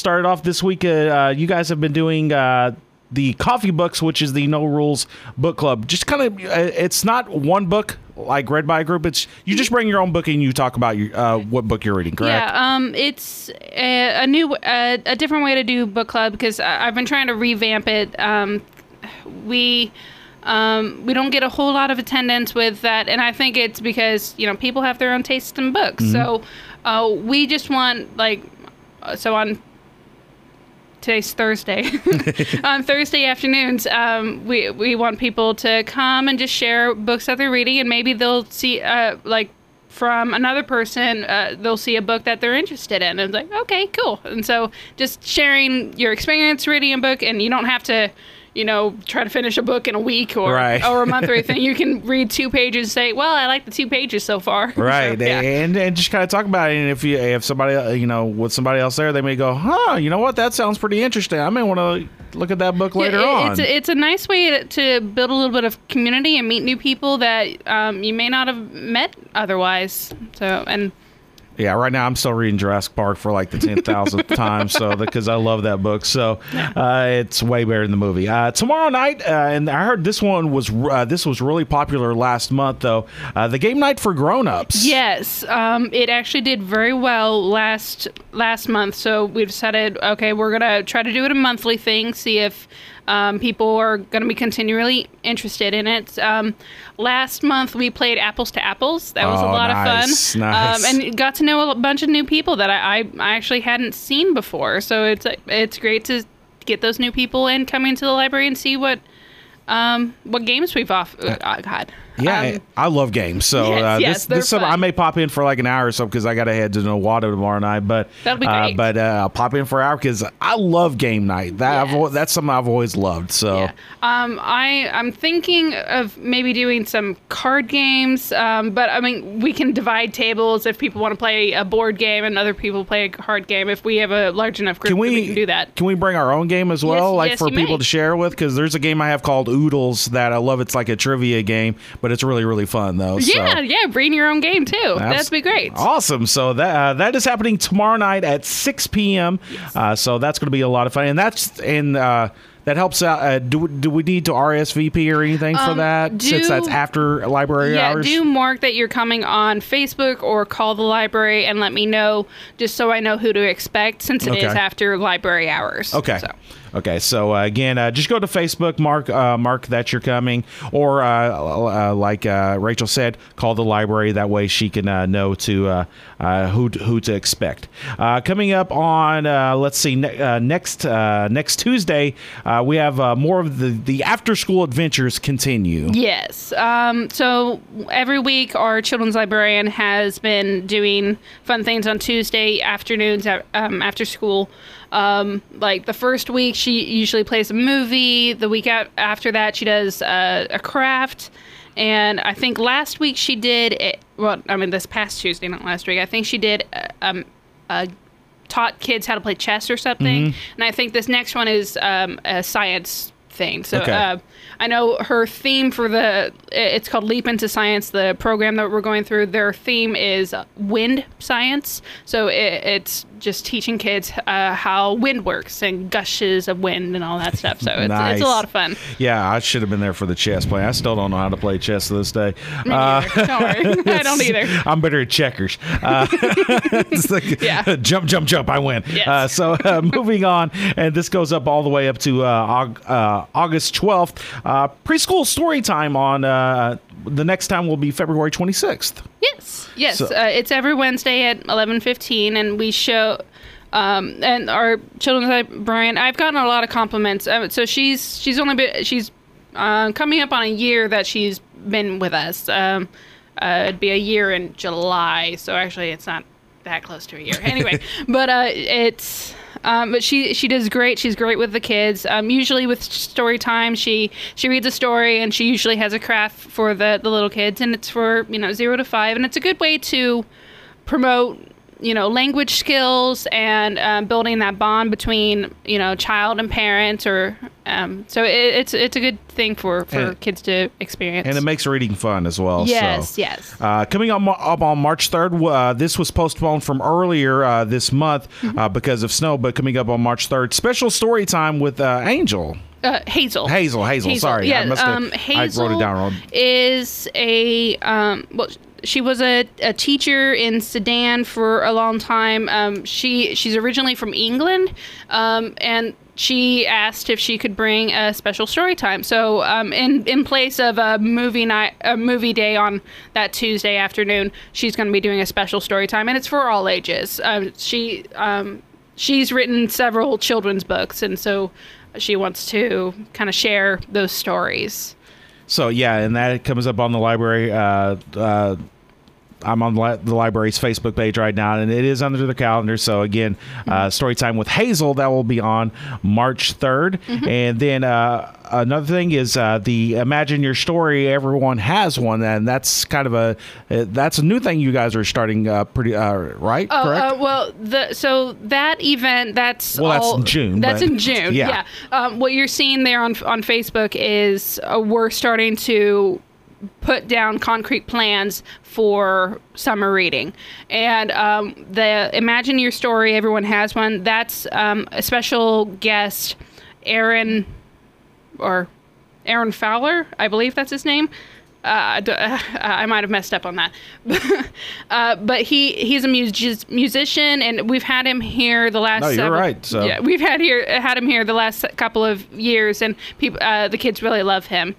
start off this week. You guys have been doing the Coffee Books, which is the No Rules book club. Just kind of, it's not one book like read by a group. It's you just bring your own book and you talk about your what book you're reading. Correct? Yeah. It's a different way to do book club because I've been trying to revamp it. We don't get a whole lot of attendance with that, and I think it's because people have their own tastes in books. So we just want on. Today's Thursday. On Thursday afternoons, we want people to come and just share books that they're reading, and maybe they'll see, from another person, they'll see a book that they're interested in. And it's like, okay, cool. And so just sharing your experience reading a book, and you don't have to, try to finish a book in a week or a month or anything. You can read 2 pages and say, well, I like the 2 pages so far. Right. So, yeah. And just kind of talk about it. And if somebody, with somebody else there, they may go, you know what? That sounds pretty interesting. I may want to look at that book later on. It's a nice way to build a little bit of community and meet new people that you may not have met otherwise. Yeah, right now I'm still reading Jurassic Park for like the 10,000th time, because I love that book. So it's way better than the movie. Tomorrow night, and I heard this was really popular last month though. The Game Night for Grown-Ups. Yes, it actually did very well last month. So we decided, okay, we're gonna try to do it a monthly thing. See if people are going to be continually interested in it. Last month, we played Apples to Apples. That was a lot of fun. Nice. And got to know a bunch of new people that I actually hadn't seen before. So it's great to get those new people in, come into the library and see what games we've had. Yeah, I love games. So this summer I may pop in for like an hour or so because I got to head to Nowata tomorrow night. But that'll be great. But I'll pop in for an hour because I love game night. That's something I've always loved. So yeah. I'm thinking of maybe doing some card games. But I mean, we can divide tables if people want to play a board game and other people play a card game. If we have a large enough group, we can do that. Can we bring our own game as well, yes, for people to share with? Because there's a game I have called Oodles that I love. It's like a trivia game. But it's really, really fun, though. Yeah, bring your own game, too. That'd be great. Awesome. So that is happening tomorrow night at 6 p.m. Yes. So that's going to be a lot of fun. And that helps out. Do we need to RSVP or anything for that, since that's after library hours? Yeah, do mark that you're coming on Facebook or call the library and let me know, just so I know who to expect, since it is after library hours. Okay. Okay, so again, just go to Facebook, mark that you're coming, or like Rachel said, call the library. That way she can know to who to expect. Coming up on, let's see, next Tuesday, we have more of the after school adventures continue. Yes. So every week, our children's librarian has been doing fun things on Tuesday afternoons after school. Like the first week, she usually plays a movie. The week after that, she does a craft. And I think last week she did this past Tuesday, not last week. I think she did taught kids how to play chess or something. Mm-hmm. And I think this next one is a science thing. So I know her theme for it's called Leap into Science, the program that we're going through. Their theme is wind science. So it's just teaching kids how wind works and gushes of wind and all that stuff. So it's a lot of fun. Yeah, I should have been there for the chess play. I still don't know how to play chess to this day. Me neither. Don't worry. I don't either. I'm better at checkers. It's like, jump, I win. Yes. So moving on, and this goes up all the way up to August 12th. Preschool story time on the next time will be February 26th. Yes. So, it's every Wednesday at 11:15, and we show. And our children's librarian, I've gotten a lot of compliments. So she's coming up on a year that she's been with us. It'd be a year in July, so actually it's not that close to a year. Anyway, but she does great. She's great with the kids. Usually with story time, she reads a story, and she usually has a craft for the little kids, and it's for 0 to 5, and it's a good way to promote language skills and building that bond between child and parents, or so it's a good thing for kids to experience. And it makes reading fun as well. Yes. Coming up on March 3rd, this was postponed from earlier this month because of snow, but coming up on March 3rd, special story time with Angel. Hazel. Sorry, yeah, I wrote it down wrong. Is a she was a teacher in Sudan for a long time. She's originally from England, and she asked if she could bring a special story time. So in place of a movie day on that Tuesday afternoon, she's going to be doing a special story time, and it's for all ages. She's written several children's books, and so she wants to kind of share those stories. So yeah, and that comes up on the library. I'm on the library's Facebook page right now, and it is under the calendar. So again, story time with Hazel, that will be on March 3rd. And then another thing is the Imagine Your Story. Everyone has one, and that's kind of that's a new thing you guys are starting right? Correct? So that event, that's in June. That's in June. Yeah. What you're seeing there on Facebook is we're starting to put down concrete plans for summer reading. And the Imagine Your Story, everyone has one. That's a special guest, Aaron Fowler, I believe that's his name. I might have messed up on that. But he's a musician, and we've had him here the last. No, you're right. So. Yeah, we've had him here the last couple of years, and people, the kids really love him.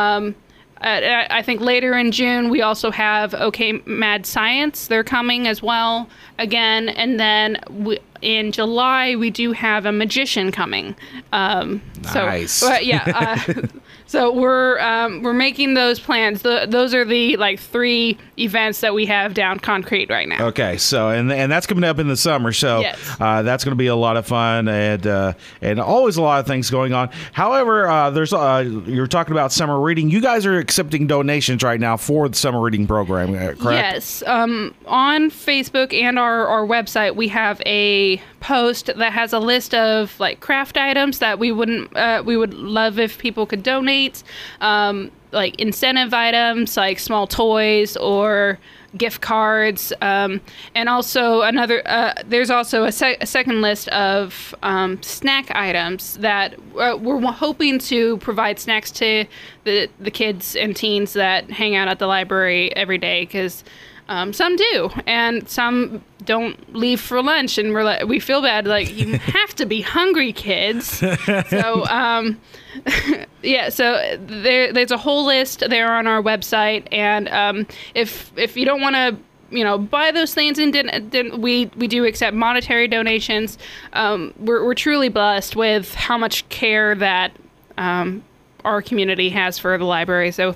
I think later in June, we also have OK Mad Science. They're coming as well again. And then in July, we do have a magician coming. Nice. So we're making those plans. Those are the 3 events that we have down concrete right now. Okay, so and that's coming up in the summer, so yes. That's going to be a lot of fun and always a lot of things going on. However, there's you're talking about summer reading. You guys are accepting donations right now for the summer reading program, correct? Yes. On Facebook and our website, we have a post that has a list of craft items that we would love if people could donate. Like incentive items like small toys or gift cards, and also there's also a second list of snack items that we're hoping to provide snacks to the kids and teens that hang out at the library every day, because some do, and some don't leave for lunch, and we feel bad. You have to be hungry, kids. So, yeah. So there's a whole list there on our website, and if you don't want to, buy those things, and we do accept monetary donations. We're truly blessed with how much care that our community has for the library. So.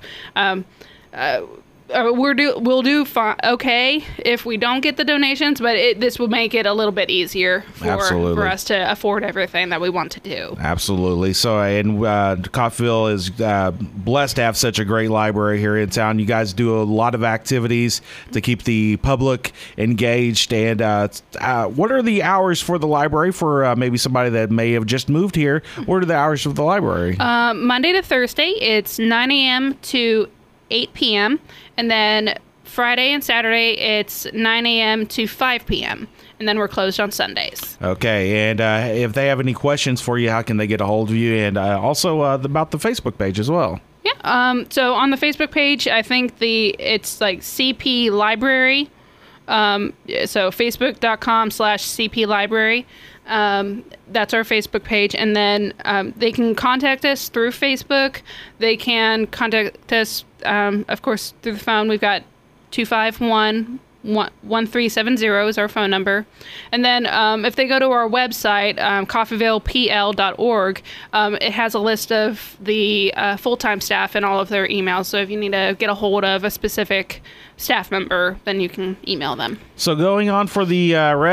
We'll do okay if we don't get the donations, but this will make it a little bit easier for us to afford everything that we want to do. Absolutely. So, and Coffeyville is blessed to have such a great library here in town. You guys do a lot of activities to keep the public engaged. And what are the hours for the library for maybe somebody that may have just moved here? What are the hours of the library? Monday to Thursday, it's 9 a.m. to 8 p.m. And then Friday and Saturday, it's 9 a.m. to 5 p.m. And then we're closed on Sundays. Okay. And if they have any questions for you, how can they get a hold of you? And also about the Facebook page as well. Yeah. So on the Facebook page, I think it's CP Library. So facebook.com/CP Library. That's our Facebook page. And then they can contact us through Facebook. They can contact us, of course, through the phone. We've got 251-1370 is our phone number. And then if they go to our website, coffeyvillepl.org, it has a list of the full-time staff and all of their emails. So if you need to get a hold of a specific staff member, then you can email them. So going on for the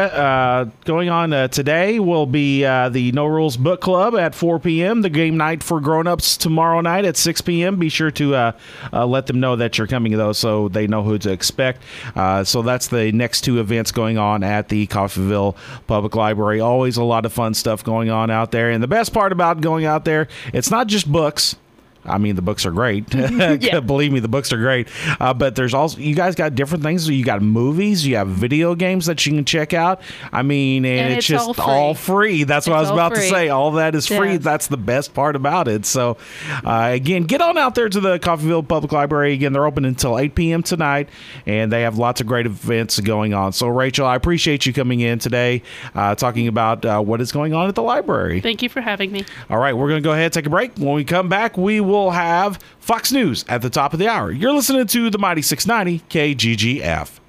today will be the No Rules Book Club at 4 p.m. The game night for grown-ups tomorrow night at 6 p.m. Be sure to let them know that you're coming to those so they know who to expect. So that's the next two events going on at the Coffeyville Public Library. Always a lot of fun stuff going on out there. And the best part about going out there, it's not just books. I mean, the books are great. Yeah. Believe me, the books are great. But there's also, you guys got different things. You got movies, you have video games that you can check out. I mean, and it's just all free. That's what I was about to say. All that is free. Yes. That's the best part about it. So, again, get on out there to the Coffeyville Public Library. Again, they're open until 8 p.m. tonight, and they have lots of great events going on. So, Rachel, I appreciate you coming in today, talking about what is going on at the library. Thank you for having me. All right, we're going to go ahead and take a break. When we come back, we will have Fox News at the top of the hour. You're listening to the Mighty 690 KGGF.